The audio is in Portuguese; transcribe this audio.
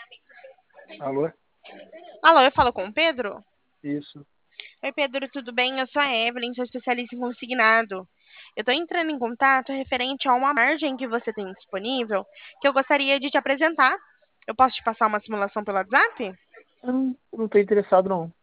Alô? Alô, eu falo com o Pedro? Isso. Oi, Pedro, tudo bem? Eu sou a Evelyn, sou especialista em consignado. Eu estou entrando em contato referente a uma margem que você tem disponível que eu gostaria de te apresentar. Eu posso te passar uma simulação pelo WhatsApp? Eu não tô interessado, não.